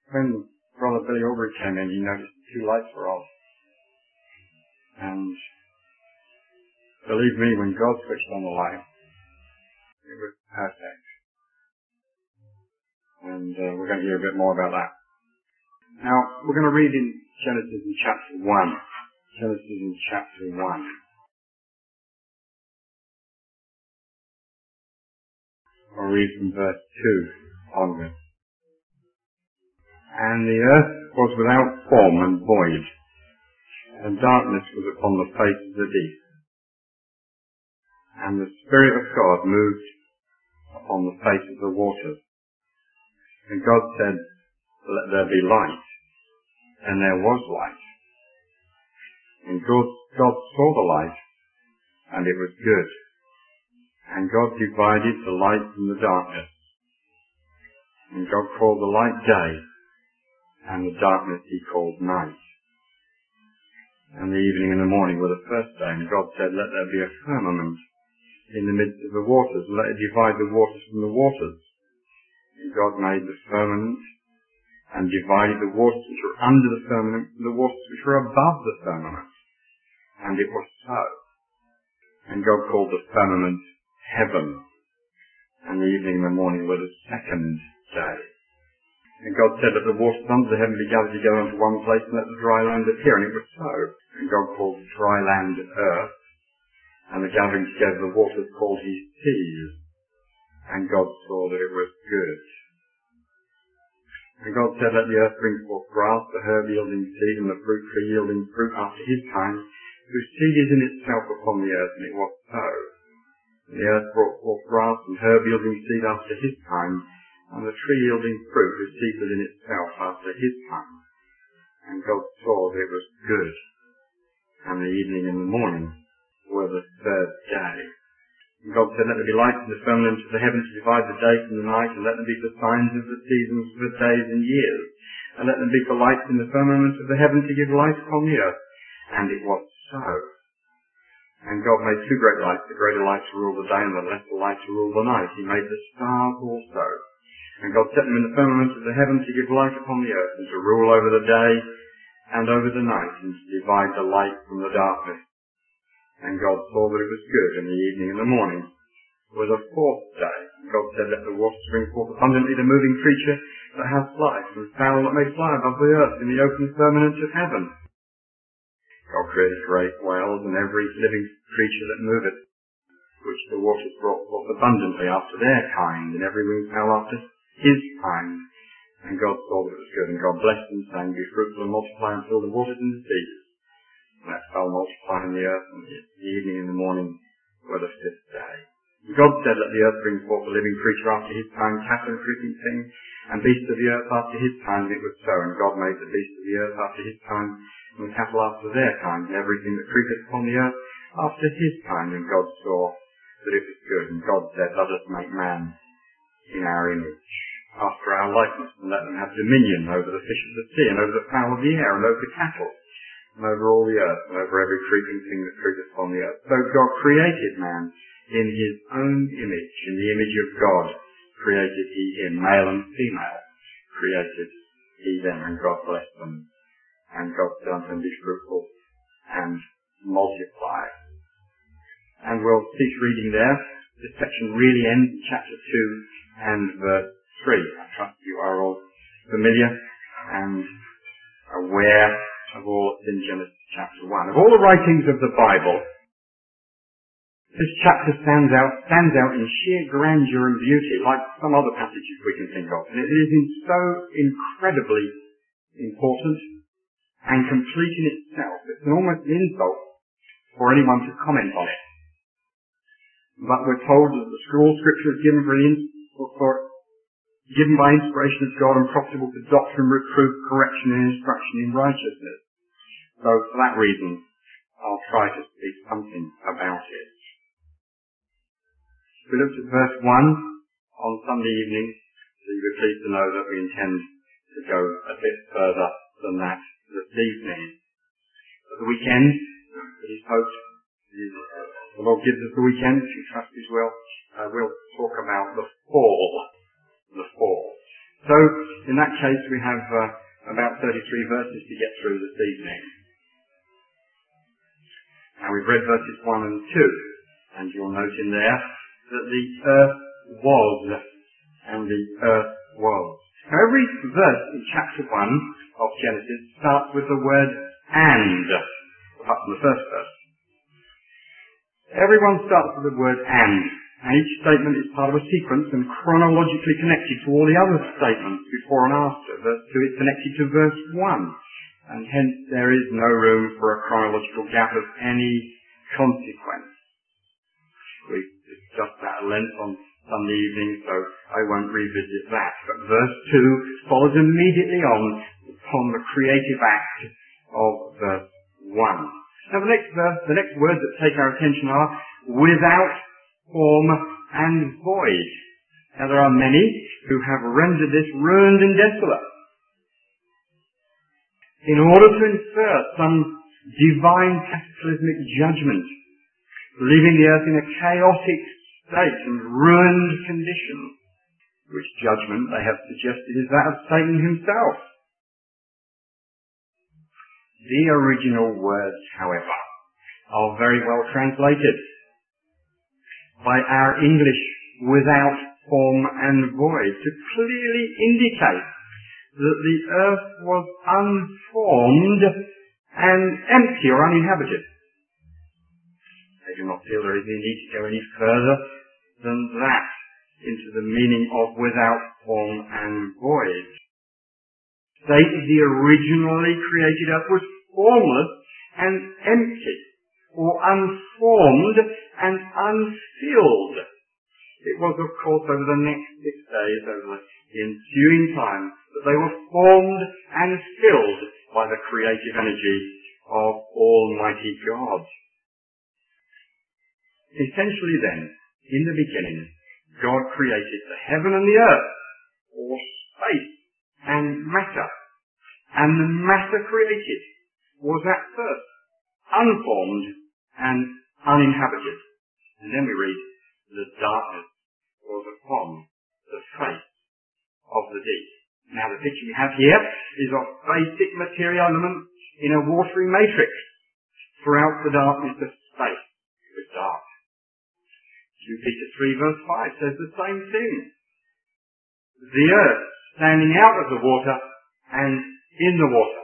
when Brother Billy Aubrey came in, he noticed the two lights were off. And believe me, when God switched on the light, it was perfect. And we're going to hear a bit more about that. Now, we're going to read in Genesis in chapter 1. Genesis in chapter 1. I'll read from verse 2 onwards. And the earth was without form and void, and darkness was upon the face of the deep. And the Spirit of God moved upon the face of the waters. And God said, let there be light. And there was light. And God saw the light, and it was good. And God divided the light from the darkness. And God called the light day, and the darkness he called night. And the evening and the morning were the first day. And God said, let there be a firmament in the midst of the waters, and let it divide the waters from the waters. And God made the firmament, and divided the waters which were under the firmament from the waters which were above the firmament. And it was so. And God called the firmament heaven. And the evening and the morning were the second day. And God said, let the waters under the heaven be gathered together into one place, and let the dry land appear. And it was so. And God called the dry land earth, and the gathering together of the waters called he seas. And God saw that it was good. And God said, let the earth bring forth grass, the herb yielding seed, and the fruit tree yielding fruit after his kind, whose seed is in itself upon the earth. And it was so. And the earth brought forth grass and herb yielding seed after his kind, and the tree yielding fruit whose seed was in itself after his kind. And God saw that it was good. And the evening and the morning were the third day. And God said, let there be lights in the firmament of the heaven to divide the day from the night, and let them be for signs of the seasons, for days and years. And let them be for lights in the firmament of the heaven to give light upon the earth. And it was so. And God made two great lights, the greater light to rule the day, and the lesser light to rule the night. He made the stars also. And God set them in the firmament of the heaven to give light upon the earth, and to rule over the day and over the night, and to divide the light from the darkness. And God saw that it was good, and the evening and the morning were the fourth day. And God said, let the waters bring forth abundantly the moving creature that has life, and fowl that may fly above the earth in the open firmament of heaven. God created great whales and every living creature that moveth, which the waters brought forth abundantly after their kind, and every winged fowl after his kind. And God saw that it was good, and God blessed them, saying, be fruitful and multiply, and fill the waters and the seas. And that fowl multiply in the earth, and the evening and the morning were the fifth day. And God said, let the earth bring forth a living creature after his kind, cattle and creeping thing, and beasts of the earth after his kind. And it was so. And God made the beasts of the earth after his kind, and the cattle after their kind, and everything that creepeth upon the earth after his kind. And God saw that it was good. And God said, let us make man in our image, after our likeness, and let them have dominion over the fish of the sea, and over the fowl of the air, and over the cattle, and over all the earth, and over every creeping thing that creepeth upon the earth. So God created man in his own image. In the image of God created he him, male and female created he them, and God blessed them. And God said unto them, be fruitful and multiply. And we'll cease reading there. This section really ends in chapter 2 and verse 3. I trust you are all familiar and aware of all that's in Genesis chapter 1. Of all the writings of the Bible, this chapter stands out in sheer grandeur and beauty, like some other passages we can think of. And it is so incredibly important and complete in itself. It's almost an insult for anyone to comment on it. But we're told that the scroll scripture is given given by inspiration of God and profitable for doctrine, reproof, correction, and instruction in righteousness. So for that reason, I'll try to speak something about it. We looked at verse 1 on Sunday evening, so you'll be pleased to know that we intend to go a bit further than that this evening. At the weekend, it is hoped, the Lord gives us the weekend, which we trust as well, we'll talk about the fall. The fall. So So, in that case, we have about 33 verses to get through this evening. Now, we've read verses 1 and 2, and you'll note in there that the earth was, and the earth was. Now, every verse in chapter 1 of Genesis starts with the word and, apart from the first verse. Everyone starts with the word and each statement is part of a sequence and chronologically connected to all the other statements before and after. Verse 2 is connected to verse 1, and hence there is no room for a chronological gap of any consequence. We've discussed that at length on Sunday evening, so I won't revisit that. But verse 2 follows immediately on upon the creative act of verse 1. Now the next words that take our attention are without form and void. Now there are many who have rendered this ruined and desolate in order to infer some divine cataclysmic judgment, leaving the earth in a chaotic state and ruined condition, which judgment they have suggested is that of Satan himself. The original words, however, are very well translated by our English without form and void to clearly indicate that the earth was unformed and empty or uninhabited. I do not feel there is any need to go any further than that into the meaning of without form and void. State of the originally created earth was formless and empty, or unformed and unfilled. It was, of course, over the next 6 days, over the ensuing time, that they were formed and filled by the creative energy of Almighty God. Essentially then, in the beginning, God created the heaven and the earth, or space and matter. And the matter created was at first unformed and uninhabited. And then we read, the darkness was upon the face of the deep. Now the picture we have here is of basic material elements in a watery matrix. Throughout the darkness of space, it was dark. 2 Peter 3 verse 5 says the same thing. The earth standing out of the water and in the water.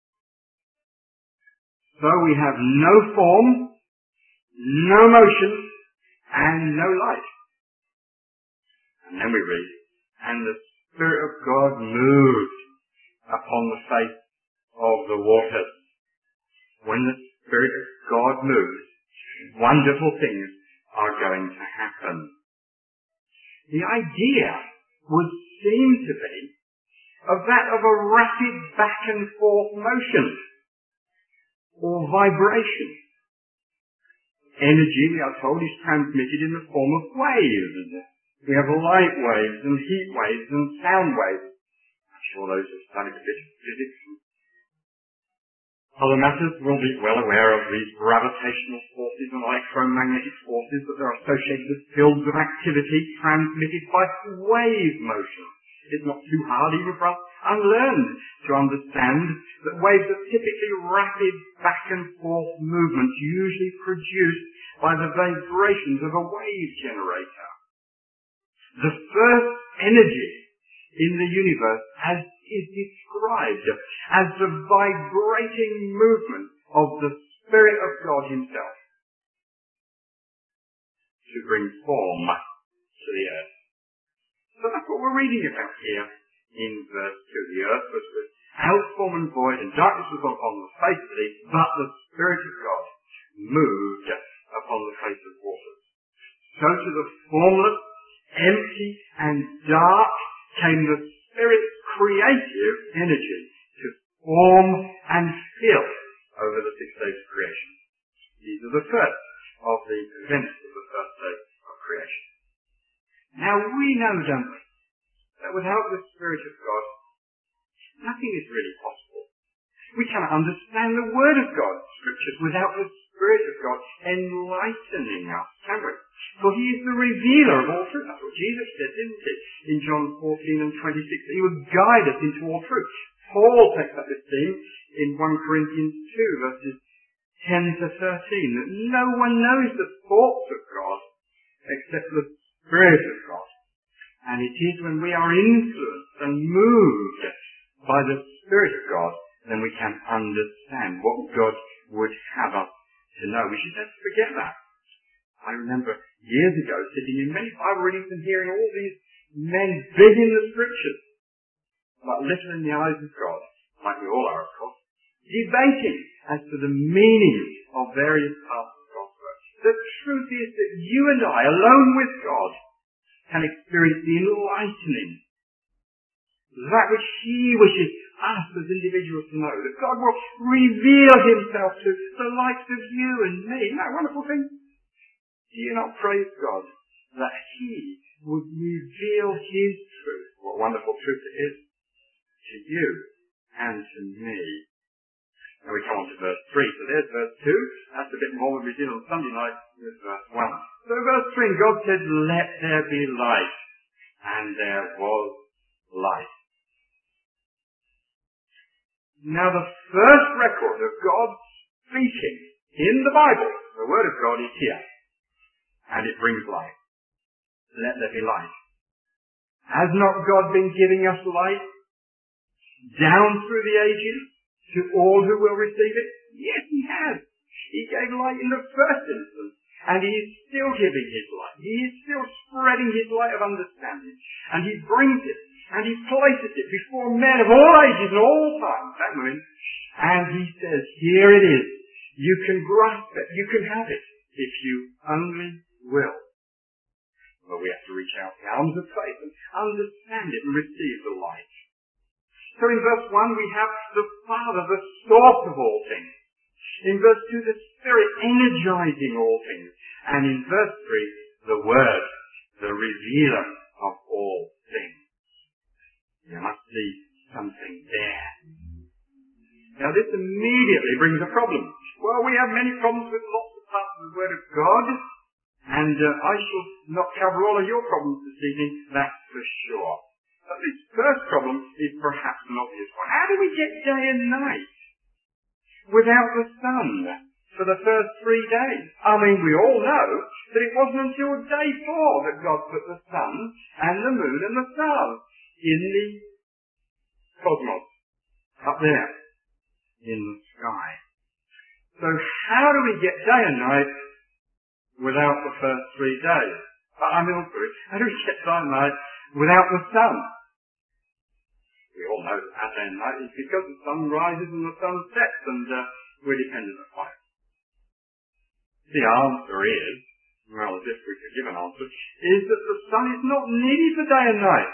So we have no form, no motion, and no light. And then we read, and the Spirit of God moved upon the face of the waters. When the Spirit of God moves, wonderful things are going to happen. The idea would seem to be of that of a rapid back and forth motion or vibration. Energy, we are told, is transmitted in the form of waves. We have light waves and heat waves and sound waves. I'm sure those who have studied a bit of physics and other matters will be well aware of these gravitational forces and electromagnetic forces that are associated with fields of activity transmitted by wave motion. It's not too hard even for us unlearned to understand that waves are typically rapid back and forth movements usually produced by the vibrations of a wave generator. The first energy in the universe is described as the vibrating movement of the Spirit of God himself to bring form to the earth. So that's what we're reading about here in verse 2. The earth was without form and void, and darkness was upon the face of it, but the Spirit of God moved upon the face of waters. So to the formless, empty, and dark came the Spirit's creative energy to form and fill over the 6 days of creation. These are the first of the events of the first day of creation. Now we know, don't we, that without the Spirit of God, nothing is really possible. We cannot understand the Word of God, Scriptures, without the Spirit of God enlightening us, can we? For he is the revealer of all truth. That's what Jesus said, didn't he? In John 14 and 26. He would guide us into all truth. Paul takes up this theme in 1 Corinthians 2, verses 10 to 13, that no one knows the thoughts of God except the Spirit of God. And it is when we are influenced and moved by the Spirit of God, then we can understand what God would have us to know. We should never forget that. I remember years ago sitting in many Bible readings and hearing all these men big in the Scriptures, but little in the eyes of God, like we all are, of course, debating as to the meaning of various parts of God's word. The truth is that you and I, alone with God, can experience the enlightening, that which he wishes us as individuals to know, that God will reveal himself to the likes of you and me. Isn't that a wonderful thing? Do you not praise God that he would reveal his truth, what wonderful truth it is, to you and to me? Now we come on to verse 3. So there's verse 2. That's a bit more than we did on Sunday night with verse 1. So verse 3, God said, let there be light. And there was light. Now the first record of God speaking in the Bible, the Word of God, is here. And it brings light. Let there be light. Has not God been giving us light down through the ages to all who will receive it? Yes, he has. He gave light in the first instance, and he is still giving his light. He is still spreading his light of understanding, and he brings it, and he places it before men of all ages and all times, that women, and he says, here it is. You can grasp it. You can have it if you only will. Well, we have to reach out the arms of faith and understand it and receive the light. So in verse 1 we have the Father, the source of all things. In verse 2, the Spirit energizing all things. And in verse 3, the Word, the revealer of all things. You must see something there. Now this immediately brings a problem. Well, we have many problems with lots of parts of the Word of God, and I shall not cover all of your problems this evening, that's for sure. But this first problem is perhaps an obvious one. How do we get day and night without the sun for the first 3 days? I mean, we all know that it wasn't until day 4 that God put the sun and the moon and the stars in the cosmos, up there in the sky. So how do we get day and night without the first 3 days? I mean, how do we get day and night without the sun? We all know that our day and night is because the sun rises and the sun sets, and we're dependent upon it. The answer is, well, as if we could give an answer, is that the sun is not needed for day and night.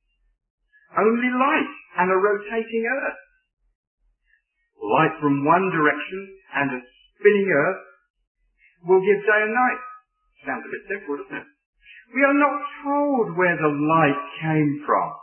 Only light and a rotating earth. Light from one direction and a spinning earth will give day and night. Sounds a bit simple, doesn't it? We are not told where the light came from.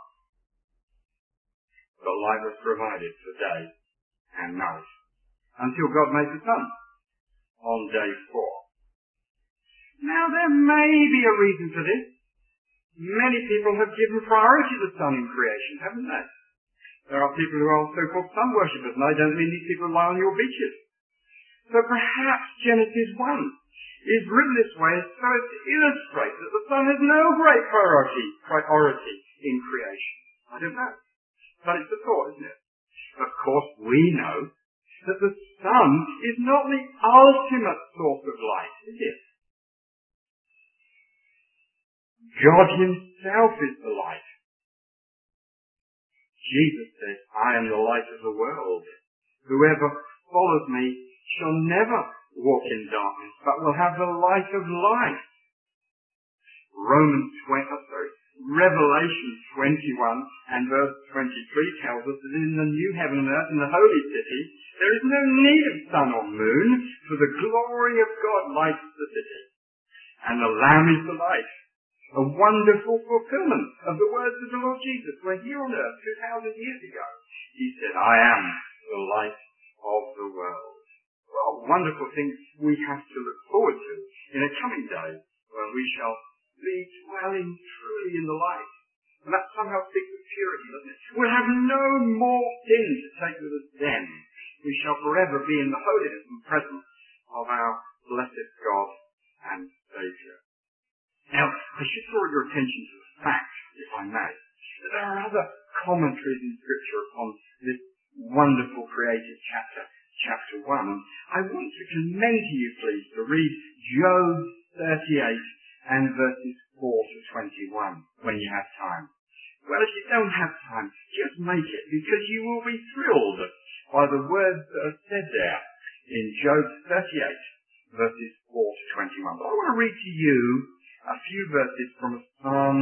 But light was provided for day and night until God made the sun on day 4. Now there may be a reason for this. Many people have given priority to the sun in creation, haven't they? There are people who are so-called sun worshippers, and I don't mean these people lie on your beaches. So perhaps Genesis 1 is written this way so as to illustrate that the sun has no great priority in creation. I don't know. But it's a thought, isn't it? Of course, we know that the sun is not the ultimate source of light, is it? God himself is the light. Jesus says, I am the light of the world. Whoever follows me shall never walk in darkness, but will have the light of life. Revelation 21 and verse 23 tells us that in the new heaven and earth, in the holy city, there is no need of sun or moon, for the glory of God lights the city. And the Lamb is the light. A wonderful fulfillment of the words of the Lord Jesus, when here on earth 2,000 years ago, he said, I am the light of the world. well, wonderful things we have to look forward to in a coming day when we shall be dwelling truly in the light. And that somehow speaks of purity, doesn't it? We'll have no more sin to take with us then. We shall forever be in the holiness and presence of our blessed God and Saviour. Now, I should draw your attention to the fact, if I may, that there are other commentaries in Scripture upon this wonderful created chapter 1. And I want to commend to you, please, to read Job 38 and verses 4 to 21 when you have time. Well, if you don't have time, just make it, because you will be thrilled by the words that are said there in Job 38, verses 4 to 21. But I want to read to you a few verses from Psalm 104.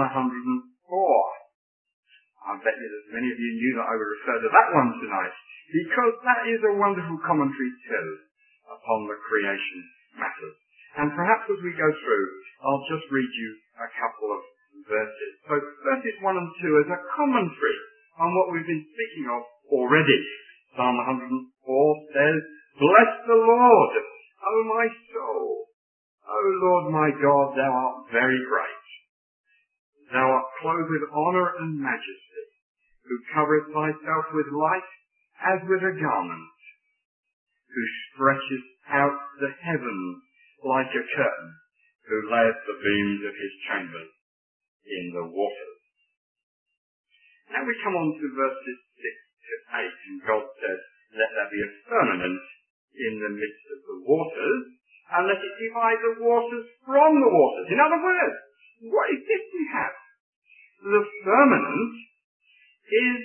I bet you that many of you knew that I would refer to that one tonight, because that is a wonderful commentary too upon the creation matters. And perhaps as we go through, I'll just read you a couple of verses. So verses 1 and 2 is a commentary on what we've been speaking of already. Psalm 104 says, "Bless the Lord, O my soul. O Lord my God, thou art very great. Thou art clothed with honour and majesty, who covereth thyself with light as with a garment, who stretcheth out the heavens like a curtain, who layeth the beams of his chambers in the waters." Now we come on to verses 6 to 8, and God says, "Let there be a firmament in the midst of the waters, and let it divide the waters from the waters." In other words, what is this we have? The firmament is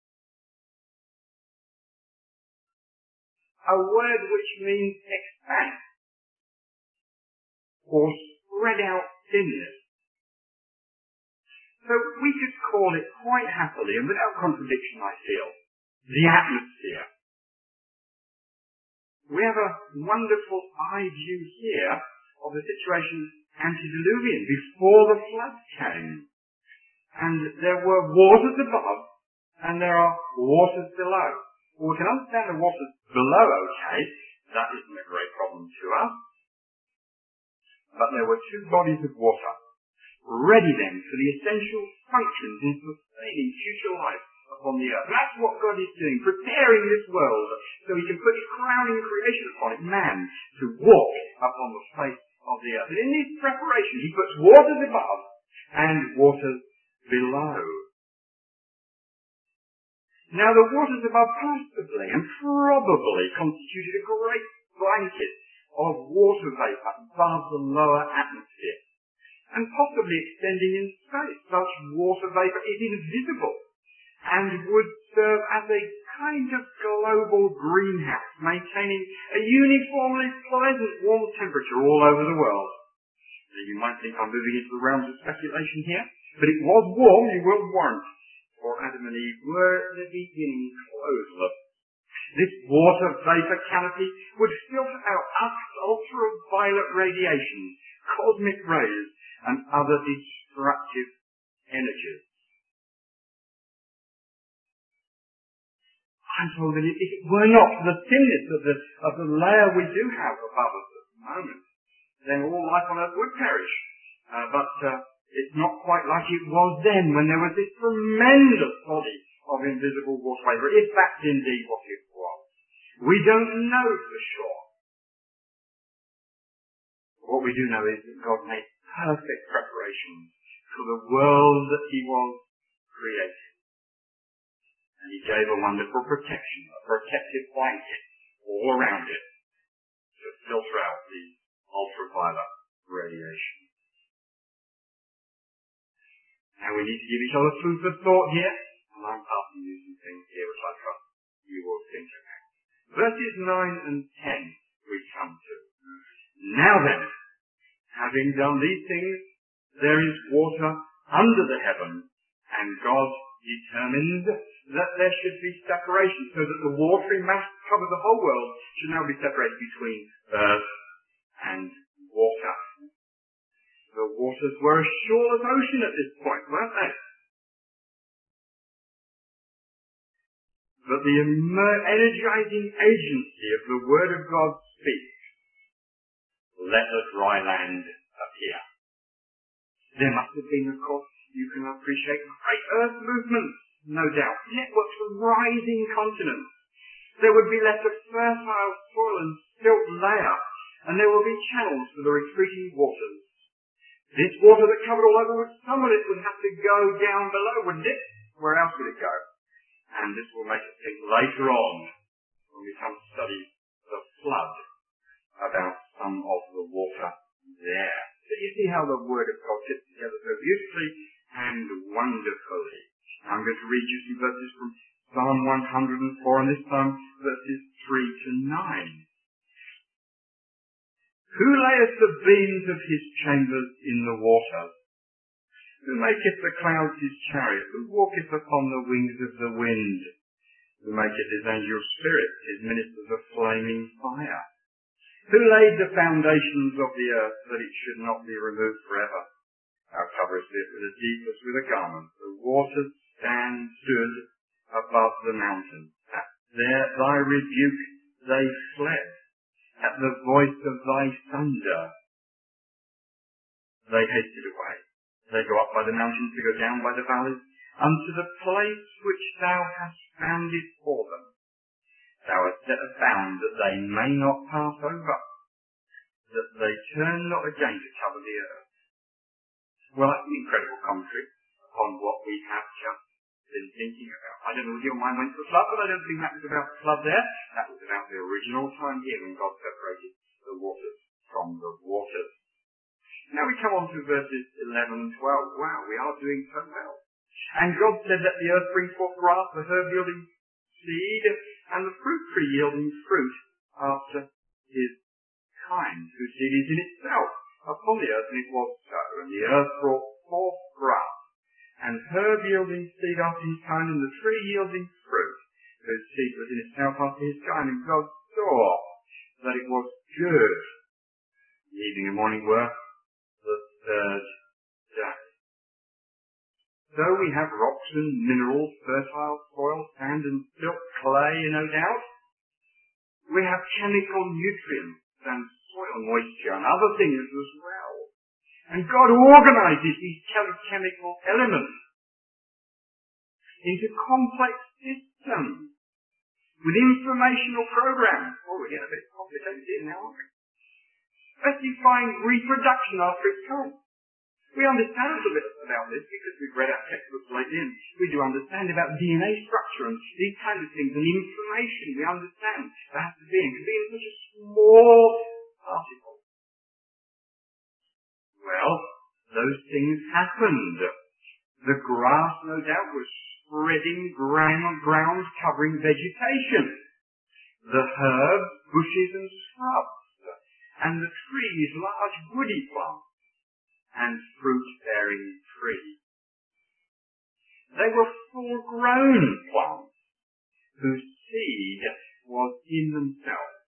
a word which means expand or spread out thinness. So we could call it quite happily, and without contradiction I feel, the atmosphere. We have a wonderful eye view here of the situation antediluvian, before the flood came. And there were waters above, and there are waters below. Well, we can understand the waters below, okay, that isn't a great problem to us. But there were two bodies of water, ready then for the essential functions in sustaining future life upon the earth. And that's what God is doing, preparing this world so he can put his crowning creation upon it, man, to walk upon the face of the earth. And in this preparation, he puts waters above and waters below. Now, the waters above possibly and probably constituted a great blanket of water vapour above the lower atmosphere, and possibly extending in space. Such water vapour is invisible and would serve as a kind of global greenhouse, maintaining a uniformly pleasant warm temperature all over the world. Now, you might think I'm moving into the realms of speculation here, but it was warm, you will warrant, for Adam and Eve were at the beginning closeless. This water vapour canopy would filter out ultraviolet radiation, cosmic rays, and other destructive energies. I'm told that if it were not for the thinness of the layer we do have above us at the moment, then all life on earth would perish. But it's not quite like it was then, when there was this tremendous body of invisible water vapour, if that's indeed what it was. We don't know for sure. What we do know is that God made perfect preparations for the world that he was creating. And he gave a wonderful protection, a protective blanket all around it to filter out the ultraviolet radiation. Now we need to give each other food for thought here, and I'm passing you some things here which I trust you will think about. Verses 9 and 10 we come to. Now then, having done these things, there is water under the heaven, and God determined that there should be separation, so that the watery mass covers the whole world should now be separated between earth and water. The waters were as shoreless ocean at this point, weren't they? but the energizing agency of the Word of God speaks, let the dry land appear. There must have been, of course, you can appreciate, great earth movements, no doubt. Networks of rising continents. There would be less of fertile soil and silt layer, and there will be channels for the retreating waters. This water that covered all over, some of it would have to go down below, wouldn't it? Where else would it go? And this will make us think later on, when we come to study the flood, about some of the water there. So you see how the Word of God fits together so beautifully and wonderfully. I'm going to read you some verses from Psalm 104, and this time verses 3 to 9. Who layeth the beams of his chambers in the waters? Who maketh the clouds his chariot? Who walketh upon the wings of the wind? Who maketh his angels spirits, his ministers a flaming fire? Who laid the foundations of the earth that it should not be removed forever? Thou coverest it with a deep as with a garment. The waters stood above the mountains. At thy rebuke they fled. At the voice of thy thunder they hasted away. They go up by the mountains, they go down by the valleys, unto the place which thou hast founded for them. Thou hast set a bound that they may not pass over, that they turn not again to cover the earth. Well, that's an incredible commentary upon what we have just been thinking about. I don't know if your mind went to the flood, but I don't think that was about the flood there. That was about the original time here when God separated the waters from the waters. Now we come on to verses 11 and 12. Wow, we are doing so well. And God said, let the earth bring forth grass, the herb yielding seed, and the fruit tree yielding fruit after his kind, whose seed is in itself upon the earth, and it was so. And the earth brought forth grass, and herb yielding seed after his kind, and the tree yielding fruit, whose seed was in itself after his kind. And God saw that it was good. The evening and morning were the third day. So we have rocks and minerals, fertile soil, sand and silt, clay, no doubt. We have chemical nutrients and soil moisture and other things as well. And God organizes these chemical elements into complex systems with informational programs. Oh, we're getting a bit complicated here now, aren't we? Specifying reproduction after its kind. We understand a little bit about this because we've read our textbooks lately, and we do understand about DNA structure and these kinds of things, and information we understand that has to be in such a small particle. Well, those things happened. The grass, no doubt, was spreading ground covering vegetation. The herbs, bushes and shrubs, and the trees, large woody plants, and fruit-bearing trees. They were full-grown plants whose seed was in themselves.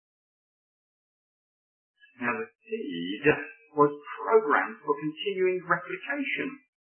Now the seed was programmed for continuing replication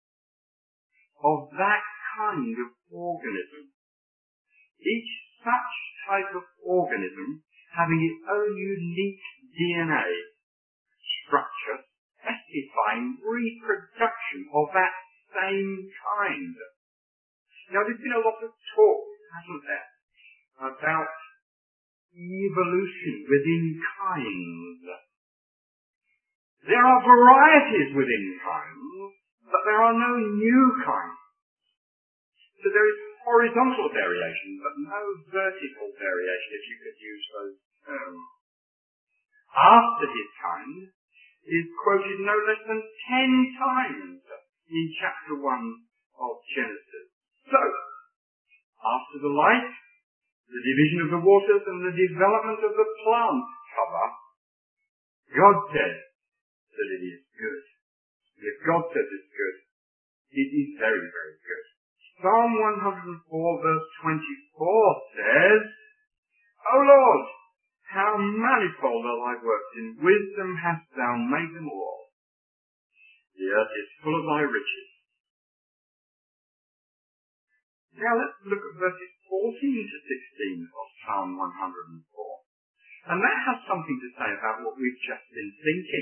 of that kind of organism. Each such type of organism having its own unique DNA structure specifying reproduction of that same kind. Now there's been a lot of talk, hasn't there, about evolution within kinds. There are varieties within kinds, but there are no new kinds. So there is horizontal variation, but no vertical variation, if you could use those terms. After his kind is quoted no less than 10 times in chapter 1 of Genesis. So, after the light, the division of the waters, and the development of the plant cover, God said that it is good. If God says it's good, it is very, very good. Psalm 104 verse 24 says, O Lord, how manifold are thy works, in wisdom hast thou made them all. The earth is full of thy riches. Now let's look at verses 14 to 16 of Psalm 104. And that has something to say about what we've just been thinking.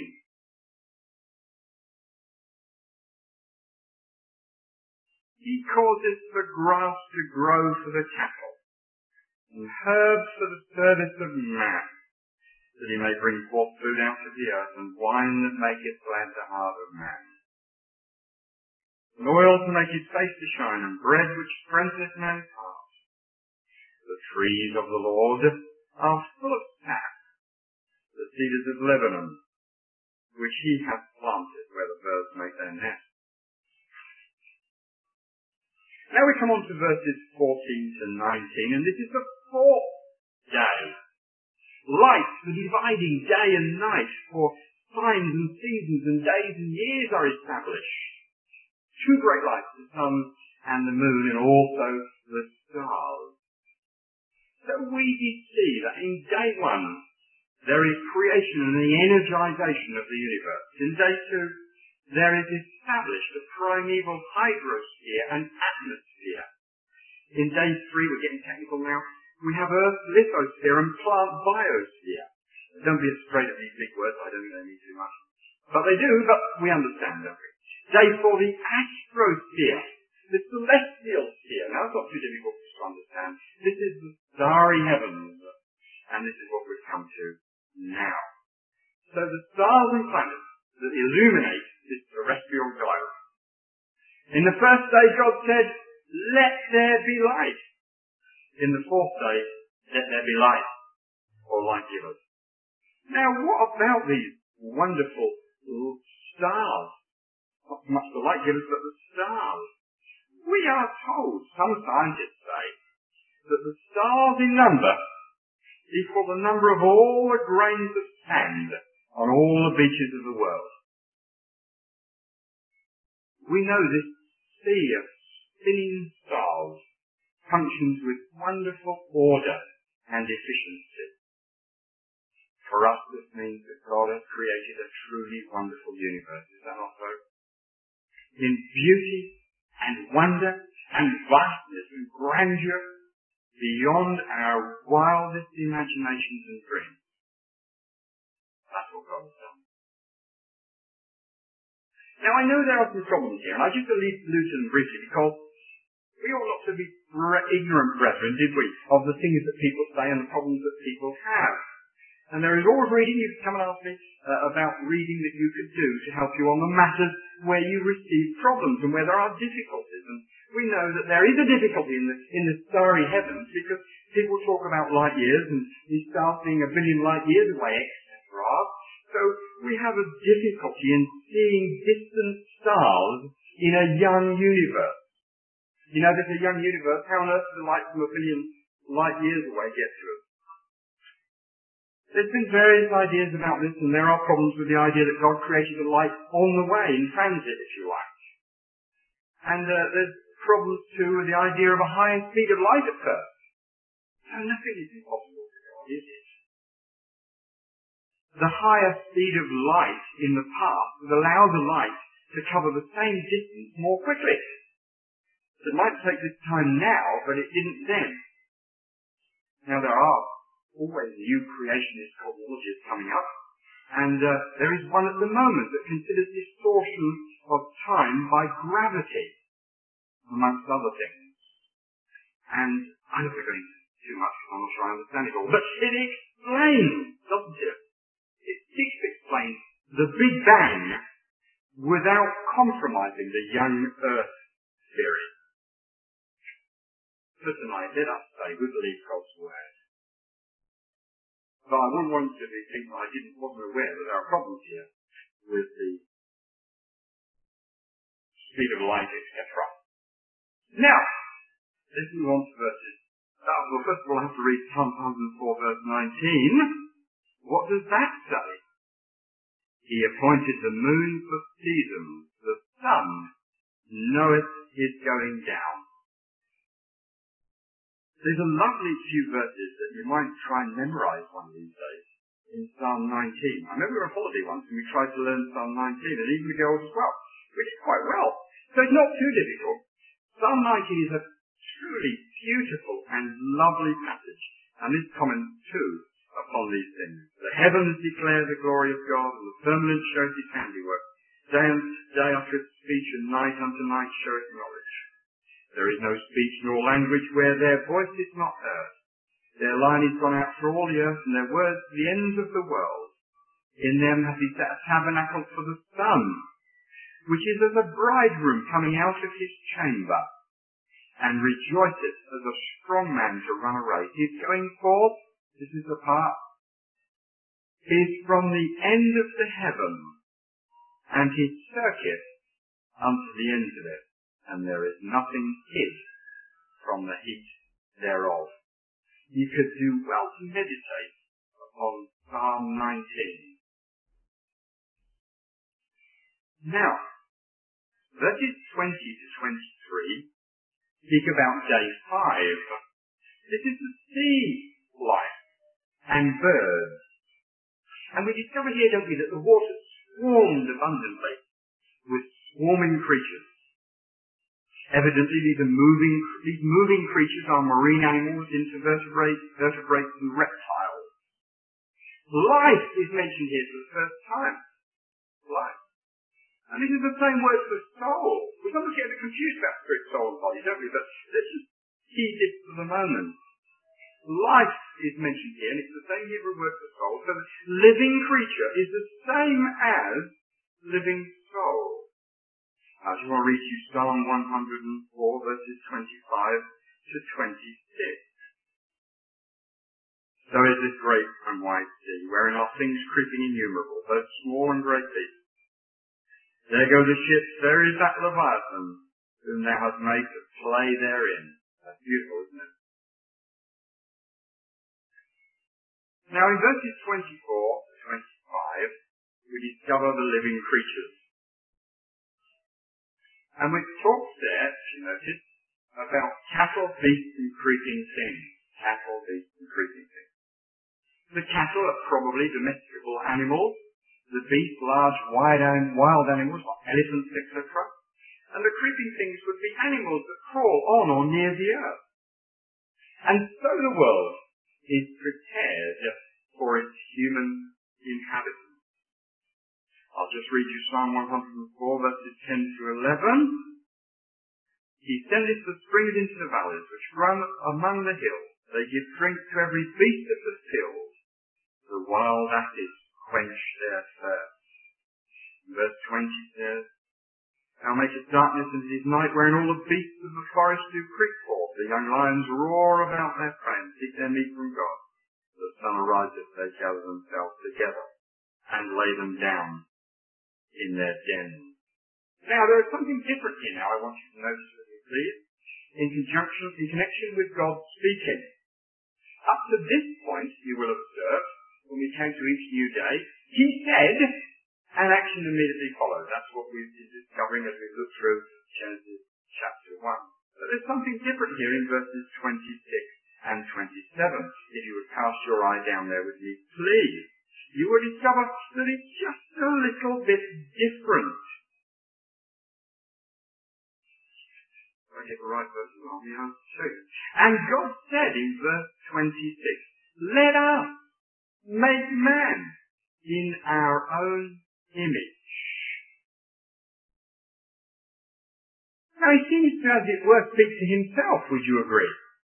He causes the grass to grow for the cattle, and herbs for the service of man, that he may bring forth food out of the earth, and wine that maketh glad the heart of man. And oil to make his face to shine, and bread which strengtheneth man's heart. The trees of the Lord are full of sap, the cedars of Lebanon, which he hath planted where the birds make their nest. Now we come on to verses 14 to 19, and this is the fourth day. Lights, the dividing day and night, for times and seasons and days and years are established. Two great lights, the sun and the moon, and also the stars. So we did see that in day one, there is creation and the energization of the universe. In day two, there is established a primeval hydrosphere and atmosphere. In day three, we're getting technical now, we have Earth's lithosphere and plant biosphere. Don't be afraid of these big words, I don't think they mean too much. But they do, but we understand, don't we? Day four, the astrosphere, the celestial sphere. Now, it's not too difficult to understand. This is the starry heavens, and this is what we've come to now. So the stars and planets that illuminate this terrestrial globe. In the first day, God said, "Let there be light." In the fourth day, "Let there be light," or light givers. Now, what about these wonderful stars? Not so much the light givers, but the stars. We are told, some scientists say, that the stars in number equal the number of all the grains of sand on all the beaches of the world. We know this sea of spinning stars functions with wonderful order and efficiency. For us, this means that God has created a truly wonderful universe. Is that not so? In beauty and wonder and vastness and grandeur beyond our wildest imaginations and dreams. That's what God has done. Now, I know there are some problems here, and I just allude to them briefly because we ought not to be ignorant, brethren, did we, of the things that people say and the problems that people have. And there is always reading. You can come and ask me about reading that you could do to help you on the matters where you receive problems and where there are difficulties. And we know that there is a difficulty in the starry heavens because people talk about light years and these stars being a billion light years away, etc. So we have a difficulty in seeing distant stars in a young universe. You know, there's a young universe. How on earth do the light from a billion light years away get to us? There's been various ideas about this, and there are problems with the idea that God created a light on the way, in transit, if you like. And there's problems, too, with the idea of a higher speed of light at first. So nothing is impossible to God, is it? The higher speed of light in the past would allow the light to cover the same distance more quickly. So it might take this time now, but it didn't then. Now there are always new creationist cosmologies coming up, and there is one at the moment that considers distortion of time by gravity, amongst other things. And I'm not going into too much, I'm not sure I understand it all, but it explains, doesn't it? It seeks to explain the Big Bang without compromising the young Earth theory. Just tonight, let us say, we believe God's word. But I wouldn't want you to think that I wasn't aware that there are problems here with the speed of light, etc. Now, let's move on to verses. Well, first of all, I have to read Psalm 104, verse 19. What does that say? He appointed the moon for seasons. The sun knoweth his going down. There's a lovely few verses that you might try and memorize one of these days in Psalm 19. I remember we were on holiday once and we tried to learn Psalm 19, and even the girls as well. We did quite well. So it's not too difficult. Psalm 19 is a truly beautiful and lovely passage, and this comments too upon these things. The heavens declare the glory of God, and the firmament shows his handiwork. Day unto day uttereth speech, and night unto night showeth knowledge. There is no speech nor language where their voice is not heard. Their line is gone out through all the earth, and their words to the ends of the world. In them hath he set a tabernacle for the sun, which is as a bridegroom coming out of his chamber, and rejoiceth as a strong man to run a race. His going forth, this is the part, is from the end of the heaven, and his circuit unto the end of it, and there is nothing hid from the heat thereof. You could do well to meditate upon Psalm 19. Now, verses 20 to 23 speak about day 5. This is the sea life and birds. And we discover here, don't we, that the water swarmed abundantly with swarming creatures. Evidently, these moving creatures are marine animals, vertebrates and reptiles. Life is mentioned here for the first time. Life. And this is the same word for soul. We sometimes get a bit confused about spirit, soul and body, don't we? But let's just keep this for the moment. Life is mentioned here, and it's the same Hebrew word for soul. So the living creature is the same as living soul. I just want to read you Psalm 104, verses 25 to 26. So is this great and wide sea, wherein are things creeping innumerable, both small and great beasts. There go the ships, there is that Leviathan, whom thou hast made to play therein. That's beautiful, isn't it? Now in verses 24 to 25, we discover the living creatures. And we've talked there, if you notice, about cattle, beasts and creeping things. Cattle, beasts and creeping things. The cattle are probably domesticable animals. The beasts, large, wild animals like elephants, etc. And the creeping things would be animals that crawl on or near the earth. And so the world is prepared for its human inhabitants. I'll just read you Psalm 104, verses 10 to 11. He sendeth the springs into the valleys, which run among the hills. They give drink to every beast of the field. The wild asses quench their thirst. Verse 20 says, Thou makest darkness and it is night, wherein all the beasts of the forest do creep forth. The young lions roar about their prey and seek their meat from God. The sun ariseth, they gather themselves together and lay them down in their dens. Now, there is something different here now I want you to notice with me, please, in connection with God speaking. Up to this point, you will observe, when we came to each new day, he said, and action immediately followed. That's what we've been discovering as we look through Genesis chapter 1. But there's something different here in verses 26 and 27. If you would cast your eye down there with me, please, you will discover that it's just a little bit different. I get the right verses on me, I'll show you. And God said in verse 26, Let us make man in our own image. Now he seems to, as it were, speak to himself, would you agree?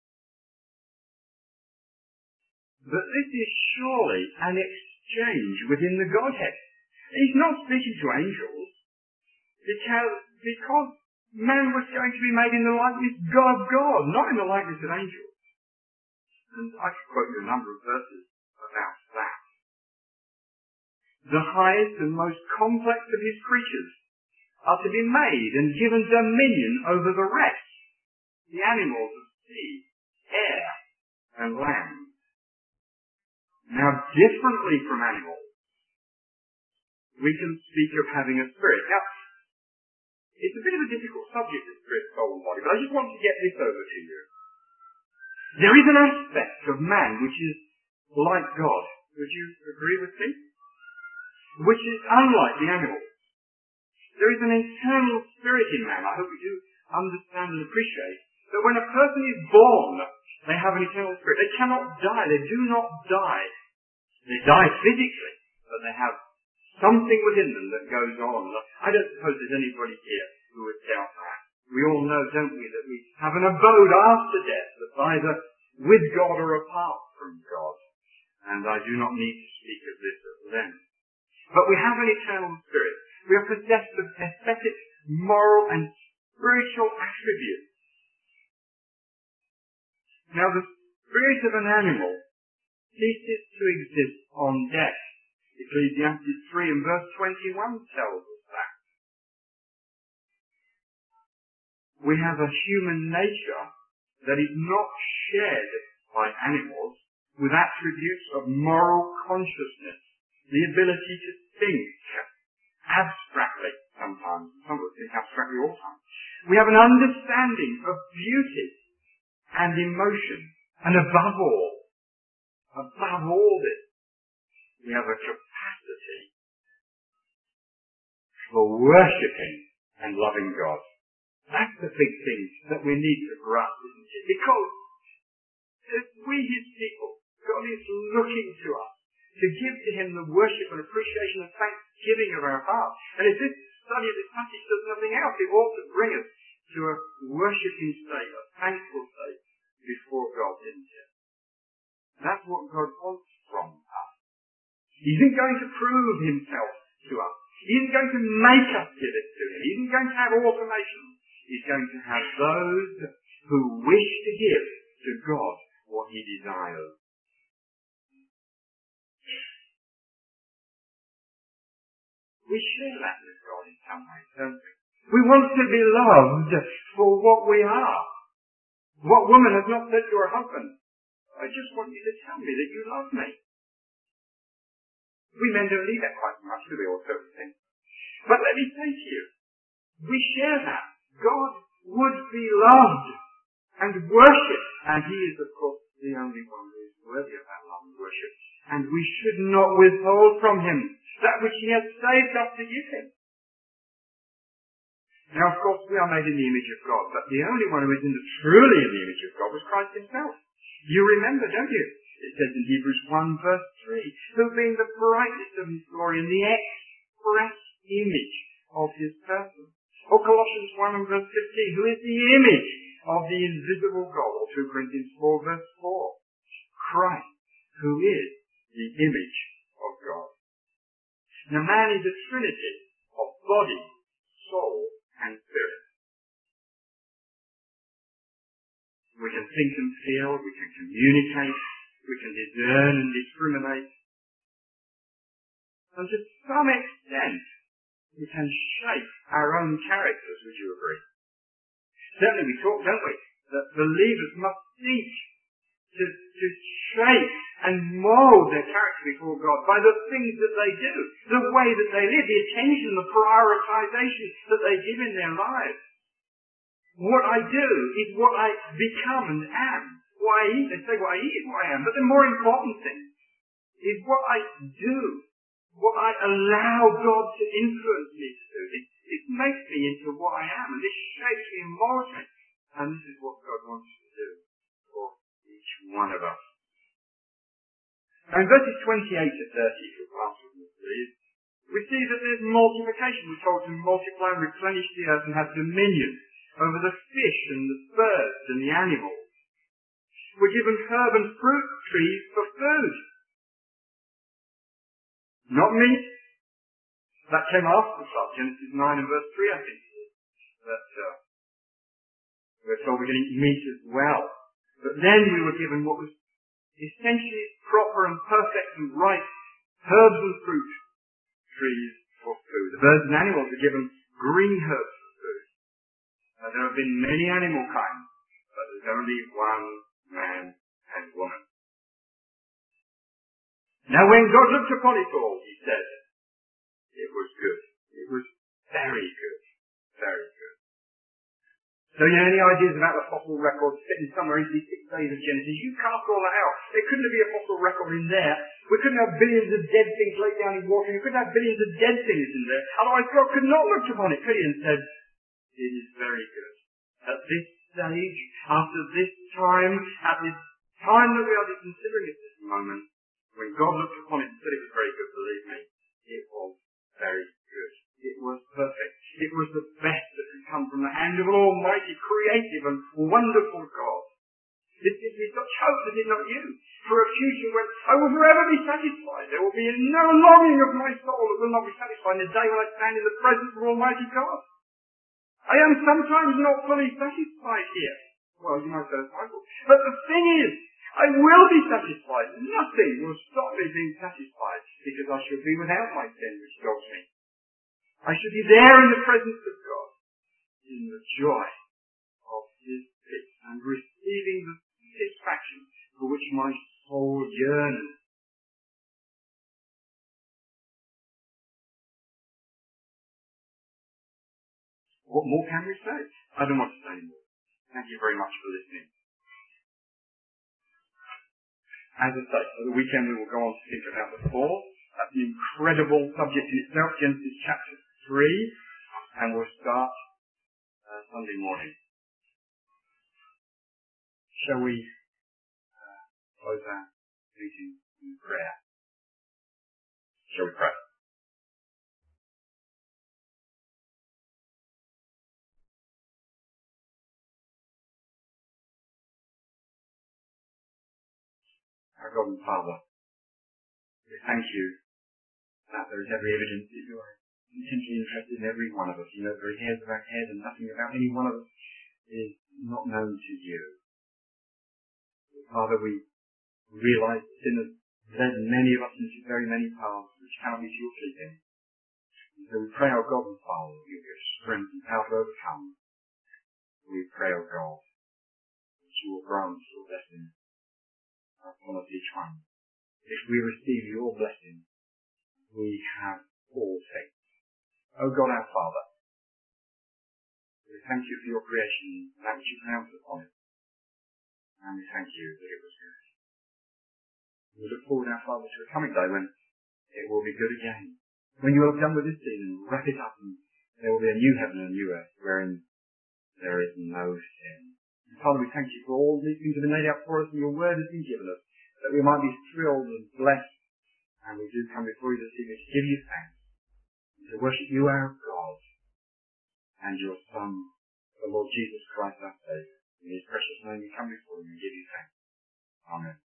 But this is surely an exchange within the Godhead. He's not speaking to angels, because man was going to be made in the likeness of God, not in the likeness of angels. And I could quote you a number of verses about that. The highest and most complex of his creatures are to be made and given dominion over the rest, the animals of sea, air, and land. Now, differently from animals, we can speak of having a spirit. Now, it's a bit of a difficult subject, the spirit, soul, and body, but I just want to get this over to you. There is an aspect of man which is like God. Would you agree with me? Which is unlike the animals. There is an internal spirit in man. I hope we do understand and appreciate that when a person is born, they have an eternal spirit. They cannot die. They do not die. They die physically, but they have something within them that goes on. I don't suppose there's anybody here who would doubt that. We all know, don't we, that we have an abode after death that's either with God or apart from God. And I do not need to speak of this at length. But we have an eternal spirit. We are possessed of aesthetic, moral and spiritual attributes. Now the spirit of an animal ceases to exist on death. Ecclesiastes 3 and verse 21 tells us that. We have a human nature that is not shared by animals with attributes of moral consciousness, the ability to think abstractly sometimes, some of us think abstractly all the time. We have an understanding of beauty and emotion, and above all this, we have a capacity for worshipping and loving God. That's the big thing that we need to grasp, isn't it? Because as we, His people, God is looking to us to give to Him the worship and appreciation and thanksgiving of our heart. And if this study of this passage does nothing else, it ought to bring us to a worshipping state, a thankful state before God, isn't it? That's what God wants from us. He isn't going to prove Himself to us. He isn't going to make us give it to Him. He isn't going to have automation. He's going to have those who wish to give to God what He desires. We share that with God in some ways, don't we? We want to be loved for what we are. What woman has not said to her husband, I just want you to tell me that you love me. We men don't need that quite so much, do we, all sorts of things. But let me say to you, we share that. God would be loved and worshipped, and He is, of course, the only one who is worthy of that love and worship. And we should not withhold from Him that which He has saved us to give Him. Now, of course, we are made in the image of God, but the only one who isn't truly in the image of God was Christ Himself. You remember, don't you? It says in Hebrews 1 verse 3, who being the brightness of His glory and the express image of His person. Or Colossians 1 and verse 15, who is the image of the invisible God. Or 2 Corinthians 4 verse 4, Christ, who is the image of God. Now man is a trinity of body, soul, and spirit. We can think and feel, we can communicate, we can discern and discriminate. And to some extent, we can shape our own characters, would you agree? Certainly we talk, don't we, that believers must seek to shape and mould their character before God by the things that they do, the way that they live, the attention, the prioritization that they give in their lives. What I do is what I become and am. What I eat, they say what I eat is what I am. But the more important thing is what I do, what I allow God to influence me to do. It makes me into what I am, and this shapes me and molds me. And this is what God wants to do for each one of us. Now in verses 28 to 30, if you'll pass with me, please, we see that there's multiplication. We're told to multiply and replenish the earth and have dominion over the fish and the birds and the animals. We're given herb and fruit trees for food. Not meat. That came after the flood, Genesis 9 and verse 3, I think. That we're told we're getting meat as well. But then we were given what was essentially proper and perfect and right herbs and fruit trees for food. The birds and animals are given green herbs for food. Now, there have been many animal kinds, but there's only one man and woman. Now when God looked upon it all, He said, it was good. It was very good. Very good. So you know, any ideas about the fossil record sitting somewhere in these 6 days of Genesis? You cast all that out. There couldn't be a fossil record in there. We couldn't have billions of dead things laid down in water. We couldn't have billions of dead things in there. Otherwise God could not look upon it, could He? And said, it is very good. At this stage, after this time, at this time that we are considering at this moment, when God looked upon it and said it was very good, believe me, it was very good. It was perfect. It was the best that could come from the hand of an almighty, creative and wonderful God. This gives me such hope, does it not you? For a future when I will forever be satisfied. There will be no longing of my soul that will not be satisfied in the day when I stand in the presence of Almighty God. I am sometimes not fully satisfied here. Well, you might say the Bible. But the thing is, I will be satisfied. Nothing will stop me being satisfied because I shall be without my sin which dogs me. I shall be there in the presence of God in the joy of His peace and receiving the satisfaction for which my soul yearns. What more can we say? I don't want to say more. Thank you very much for listening. As I say, for the weekend we will go on to think about the fall. That's an incredible subject in itself, Genesis chapter 3, and we'll start Sunday morning. Shall we close our meeting in prayer? Shall we pray? Our God and Father, we thank you that there is every evidence that you are intensely interested in every one of us. You know the very hairs of our head, and nothing about any one of us is not known to you. Father, we realize that sin has led many of us into very many paths which cannot be to your keeping. And so we pray, our God and Father, that you give strength and power to overcome. We pray, O God, that you will grant your blessing upon us each one. If we receive your blessing, we have all faith. O God, our Father, we thank you for your creation, that which you pronounced upon it. And we thank you that it was good. We look forward, our Father, to a coming day when it will be good again. When you will have done with this sin and wrap it up, and there will be a new heaven and a new earth wherein there is no sin. And Father, we thank you for all these things that have been laid out for us and your word has been given us, that we might be thrilled and blessed. And we do come before you this evening to give you thanks, and to worship you, our God, and your Son, the Lord Jesus Christ, our Saviour. In his precious name we come before you and give you thanks. Amen.